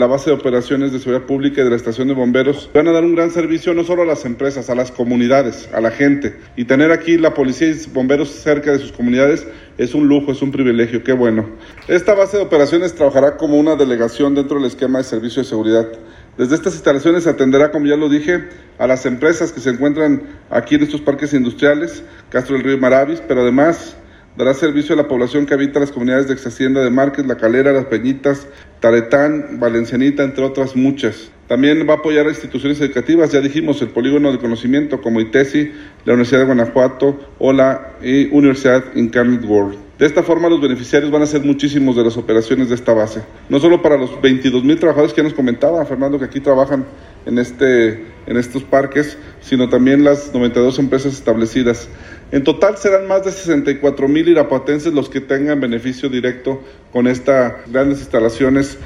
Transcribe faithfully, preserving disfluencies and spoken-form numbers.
La base de operaciones de seguridad pública y de la estación de bomberos van a dar un gran servicio no solo a las empresas, a las comunidades, a la gente. Y tener aquí la policía y bomberos cerca de sus comunidades es un lujo, es un privilegio, qué bueno. Esta base de operaciones trabajará como una delegación dentro del esquema de servicio de seguridad. Desde estas instalaciones se atenderá, como ya lo dije, a las empresas que se encuentran aquí en estos parques industriales, Castro del Río y Maravis, pero además dará servicio a la población que habita las comunidades de Exhacienda de Márquez, La Calera, Las Peñitas, Taretán, Valencianita, entre otras muchas. También va a apoyar a instituciones educativas, ya dijimos, el Polígono de Conocimiento como ITESI, la Universidad de Guanajuato o la eh, Universidad Incarnate World. De esta forma, los beneficiarios van a ser muchísimos de las operaciones de esta base. No solo para los veintidós mil trabajadores que ya nos comentaba, Fernando, que aquí trabajan en, este, en estos parques, sino también las noventa y dos empresas establecidas. En total serán más de sesenta y cuatro mil irapuatenses los que tengan beneficio directo con estas grandes instalaciones